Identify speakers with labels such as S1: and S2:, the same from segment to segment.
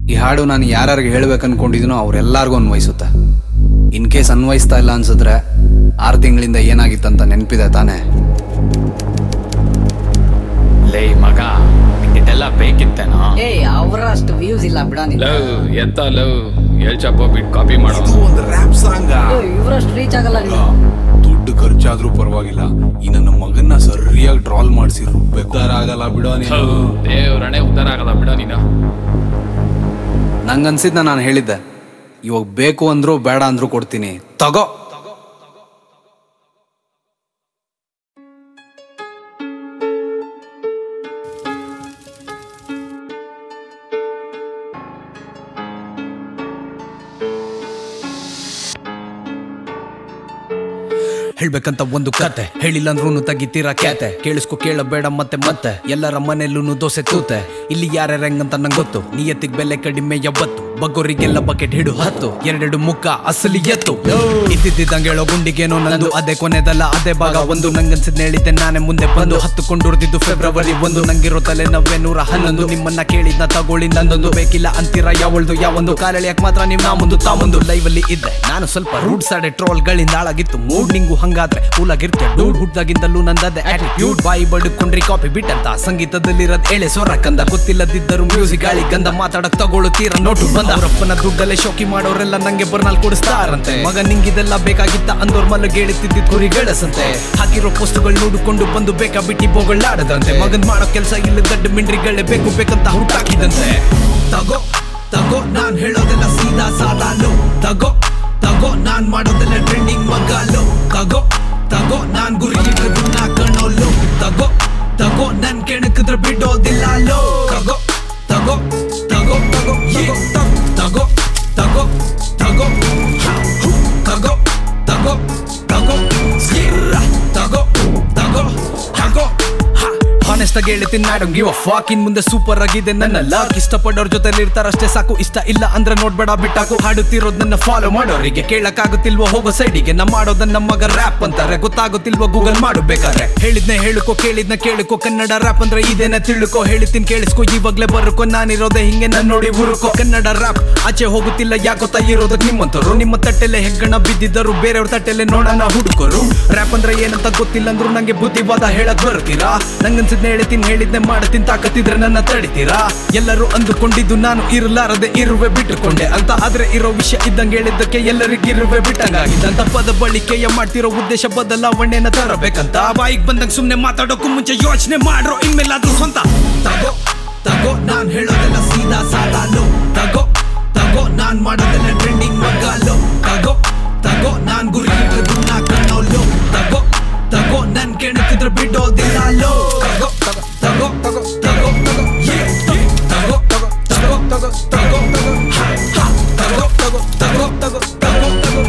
S1: ಈ ಹಾಡು ನಾನು ಯಾರ್ಯಾರಿಗೆ ಹೇಳ್ಬೇಕು ಅನ್ಕೊಂಡಿದ್ದೀನೋ ಅವ್ರೆಲ್ಲರಿಗೂ ಅನ್ವಯಿಸುತ್ತೆ. ಇನ್ ಕೇಸ್ ಅನ್ವಯಿಸ್ತಾ ಇಲ್ಲ ಅನ್ಸಿದ್ರೆ 6 ತಿಂಗಳಿಂದ ಏನಾಗಿತ್ತಂತ ನೆನಪಿದೆ ತಾನೇ?
S2: ಲೇ ಮಗ, ಇದೆಲ್ಲ ಬೇಕಿತ್ತೇನೋ?
S3: ಅವರಷ್ಟು ವ್ಯೂಸ್ ಇಲ್ಲ ಬಿಡ.
S2: ಲವ್ ಎತ್ತ ಲವ್ ಹೇಳ್ಚಪ್ಪ ಬಿಟ್ಟು ಕಾಪಿ ಮಾಡೋ
S4: ಒಂದು ರ್ಯಾಪ್ ಸಾಂಗ್.
S3: ಇವರಷ್ಟು ರೀಚ್ ಆಗಲ್ಲ ನೀವು.
S4: ದುಡ್ಡು ಖರ್ಚಾದ್ರೂ ಪರವಾಗಿಲ್ಲ, ಈ ನನ್ನ ಮಗನ್ನ ಸರಿಯಾಗಿ ಟ್ರಾಲ್ ಮಾಡಿಸಿ ರುಬ್ಬೇಕು. ಉದ್ದಾರ ಆಗಲ್ಲ ಬಿಡೋ ನೀನು.
S2: ದೇವ್ರಣೆ ಉದ್ದಾರ ಆಗಲ್ಲ ಬಿಡೋ ನೀನು.
S1: ನಂಗನ್ಸಿದ್ನ ನಾನು ಹೇಳಿದ್ದೆ, ಇವಾಗ ಬೇಕು ಅಂದ್ರು ಬೇಡ ಅಂದ್ರು ಕೊಡ್ತೀನಿ, ತಗೋ. ಹೇಳ್ಬೇಕಂತ ಒಂದು ಕತೆ, ಹೇಳಿಲ್ಲ ಅಂದ್ರೂ ತೆಗಿತೀರಾ ಕ್ಯಾತೆ. ಕೇಳಿಸ್ಕೊ ಕೇಳಬೇಡ ಮತ್ತೆ ಮತ್ತೆ, ಎಲ್ಲರ ಮನೆಯಲ್ಲೂ ದೋಸೆ ತೂತೆ. ಇಲ್ಲಿ ಯಾರ್ಯಾರ ಹೆಂಗಂತ ನಂಗೆ ಗೊತ್ತು, ನಿಯತ್ತಿಗೆ ಬೆಲೆ ಕಡಿಮೆ ಯಾವತ್ತು. ಬಗ್ಗೋರಿಗೆಲ್ಲ ಬಕೆಟ್ ಹಿಡು 10, 2 ಮುಖ ಅಸಲಿ ಎತ್ತು. ಇದ್ದಿದ್ದಂಗೆ ಹೇಳೋ ಗುಂಡಿಗೇನೋ ನಂದು, ಅದೇ ಕೊನೆದಲ್ಲ ಅದೇ ಭಾಗ 1. ನಂಗನ್ಸಿದ್ ಹೇಳಿದ್ದೆ ನಾನೇ ಮುಂದೆ ಬಂದು, ಹತ್ತುಕೊಂಡುರ್ದಿದ್ದು ಫೆಬ್ರವರಿ 1. ನಂಗಿರೋ ತಲೆ 911. ನಿಮ್ಮನ್ನ ಕೇಳಿದ್ನ ತಗೊಳ್ಳಿ ನಂದೊಂದು, ಬೇಕಿಲ್ಲ ಅಂತೀರಾ ಯಾವಳ್ದು ಯಾವೊಂದು. ಕಾಲೆಳೆಯಕ್ ಮಾತ್ರ ನೀವು ನಾ ಮುಂದು ತಾ ಮುಂದು. ಲೈವ್ ಅಲ್ಲಿ ಇದ್ದೆ ನಾನು ಸ್ವಲ್ಪ ರೂಡ್ ಸಾಡೆ, ಟ್ರೋಲ್ ಗಳಿಂದ ಹಾಳಾಗಿತ್ತು ಮೂಡ್. ನಿಂಗು ಹಂಗಾದ್ರೆ ಕೂಲಾಗಿರ್ತೆ ಡೂಡ್. ಹುಟ್ದಾಗಿಂದಲೂ ನಂದದೆ ಆಟಿಟ್ಯೂಡ್. ಬಾಯಿ ಬಡ್ಕೊಂಡ್ರಿ ಕಾಪಿ ಬಿಟ್ಟಂತ, ಸಂಗೀತದಲ್ಲಿರೋದ್ ಎಳೆ ಸ್ವರ ಕಂದ. ಗೊತ್ತಿಲ್ಲದಿದ್ದರು ಮ್ಯೂಸಿಕ್ ಗಾಳಿ ಗಂಧ, ಮಾತಾಡಕ್ ತಗೊಳ್ಳುತ್ತೀರ ನೋಟು ಬಂದ. ಅವರಪ್ಪನ ದುಡ್ಡಲ್ಲೇ ಶೋಕಿ ಮಾಡೋರೆಲ್ಲ ನಂಗೆ ಬರ್ನಾಲ್ ಕೊಡಿಸ್ತಾರಂತೆ. ಮಗ ನಿಂಗಿದೆಲ್ಲ ಬೇಕಾಗಿತ್ತ ಅಂದೋರ್ ಮಲಗೇಳುತ್ತಿದ್ದ ಕುರಿ ಗೆಳಸಂತೆ. ಹಾಕಿರೋ ಪೋಸ್ಟ್ಗಳು ನೋಡಿಕೊಂಡು ಬಂದು ಬೇಕಾ ಬಿಟ್ಟಿ ಬೋಗಳಾಡದಂತೆ. ಮಗನ್ ಮಾಡೋ ಕೆಲ್ಸ ಇಲ್ಲ ದಡ್ಡ ಮಿಂಡ್ರಿಗಳೇ ಬೇಕು ಬೇಕಂತ ಹುಟ್ಟಾಕಿದಂತೆ. ತಗೋ ತಗೋ ನಾನ್ ಹೇಳೋದೆಲ್ಲ ಸೀದಾ ಸಾದಾಲು. ತಗೋ ತಗೋ ನಾನ್ ಮಾಡೋದೆಲ್ಲ ಟ್ರೆಂಡಿಂಗ್ ಮಗಾಲು. ತಗೋ ತಗೋ ನಾನ್ ಗುರಿ ಇಟ್ರನ್ನ ಕಣೋಲು. ತಗೋ ತಗೋ ನನ್ ಕೆಣಕಿದ್ರೆ ಬಿಡೋದಿಲ್ಲ ಲೋ. ತಗೋ ತಗೋ ತಗೋ ತಗೋ ತಗೋ ತಗೋ ತಗೋ ತಗೋ ತಗೋ ತಗೋ ತಗೋ ತಗೋ ತಗೋ. ಹಾನೆಸ್ಟ್ ಆಗಿ ಹೇಳ್ತೀನಿ, I don't give a fuck. ಇನ್ ಮುಂದೆ ಸೂಪರ್ ಆಗಿದೆ ನನ್ನ ಲಕ್. ಇಷ್ಟಪಡೋರ್ ಜೊತೆಲಿ ಇರ್ತಾರಷ್ಟೇ ಸಾಕು, ಇಷ್ಟ ಇಲ್ಲ ಅಂದ್ರೆ ನೋಡ್ಬೇಡ ಬಿಟ್ಟಾಕು. ಹಾಡುತ್ತಿರೋದ್ ನನ್ನ ಫಾಲೋ ಮಾಡೋರಿಗೆ ಕೇಳಕ್ಕಾಗುತ್ತಿಲ್ವೋ ಹೋಗೋ ಸೈಡಿಗೆ. ನಾ ಮಾಡೋದನ್ನ ಮಗ ರ್ಯಾಪ್ ಅಂತಾರೆ, ಗೊತ್ತಾಗುತ್ತಿಲ್ವೋ ಗೂಗಲ್ ಮಾಡಬೇಕಾರೆ. ಹೇಳಿದ್ನೆ ಹೇಳುಕೋ ಕೇಳಿದ್ನ ಕೇಳುಕೋ, ಕನ್ನಡ ರ್ಯಾಪ್ ಅಂದ್ರೆ ಇದೇನ ತಿಳ್ಕೋ. ಹೇಳಿತೀನಿ ಕೇಳಿಸ್ಕೋ ಇವಾಗ್ಲೇ ಬರುಕೋ, ನಾನಿರೋದೆ ಹಿಂಗೆ ನನ್ ನೋಡಿ ಹುರುಕೋ. ಕನ್ನಡ ರ್ಯಾಪ್ ಆಚೆ ಹೋಗುತ್ತಿಲ್ಲ ಯಾಕೋತಾ ಇರೋದಕ್ ನಿಮ್ಮಂತರು. ನಿಮ್ಮ ತಟ್ಟೆಲೆ ಹೆಗ್ಗಣ ಬಿದ್ದಿದ್ದರು, ಬೇರೆಯವ್ರ ತಟ್ಟೆಲೆ ನೋಡೋಣ ಹುಡುಕರು. ರ್ಯಾಪ್ ಅಂದ್ರೆ ಏನಂತ ಗೊತ್ತಿಲ್ಲ ಅಂದ್ರು ನಂಗೆ ಬುದ್ಧಿವಾದ ಹೇಳಕ್ ಬರ್ತೀರಾ? ನಂಗನ್ಸಿದ್ನ ಹೇಳ್ತೀನಿ ಹೇಳಿದ್ನೆ ಮಾಡ್ತೀನಿ, ತಾಕತ್ತಿದ್ರೆ ನನ್ನ ತಡಿತೀರಾ? ಎಲ್ಲರೂ ಅಂದುಕೊಂಡಿದ್ದು ನಾನು ಇರಲಾರದೆ ಇರುವೆ ಬಿಟ್ಟುಕೊಂಡೆ ಅಂತ. ಆದ್ರೆ ಇರೋ ವಿಷಯ ಇದ್ದಂಗೆ ಹೇಳಿದ್ದಕ್ಕೆ ಎಲ್ಲರಿಗಿರುವೆ ಬಿಟ್ಟಂಗಾಗಿದ್ದಂತ. ಪದ ಬಳಿಕೆಯ ಮಾಡ್ತಿರೋ ಉದ್ದೇಶ ಬದಲಾವಣೆನ ತರಬೇಕಂತ. ಬಾಯಿಗೆ ಬಂದಂಗೆ ಸುಮ್ನೆ ಮಾತಾಡೋಕು ಮುಂಚೆ ಯೋಚನೆ ಮಾಡ್ರೋ, ಇನ್ಮೇಲಾದ್ರೂ ಸ್ವಂತ. ತಗೋ ತಗೋ ನಾನ್ ಹೇಳೋದೆಲ್ಲ ಸೀದಾ ಸಾದಾಲು. ತಗೋ ತಗೋ ನಾನ್ ಮಾಡೋದೆಲ್ಲ ಟ್ರೆಂಡಿಂಗ್ ಮಗಾಲು. ತಗೋ ತಗೋ ನಾನ್ ಗುರಿ ಇಟ್ರನ್ನ ಕಣೋಲು. ತಗೋ ತಗೋ ನನ್ ಕೆಣಕಿದ್ರೆ ಬಿಡೋದಿಲ್ಲ ಲೋ. ತಗೋ ತಗೋ ತಗೋ ತಗೋ ತಗೋ ತಗೋ ತಗೋ ತಗೋ ತಗೋ ತಗೋ ತಗೋ ತಗೋ ತಗೋ ತಗೋ ತಗೋ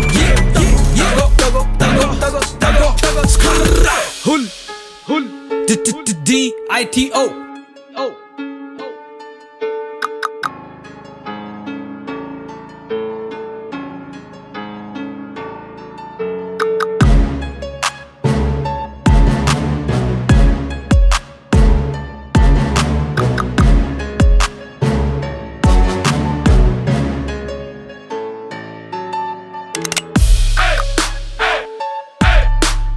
S1: ತಗೋ ತಗೋ ತಗೋ ತಗೋ. ಹುಲ್ ಹುಲ್ DITO.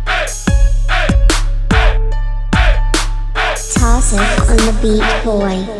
S5: Toss it on the beat, boy.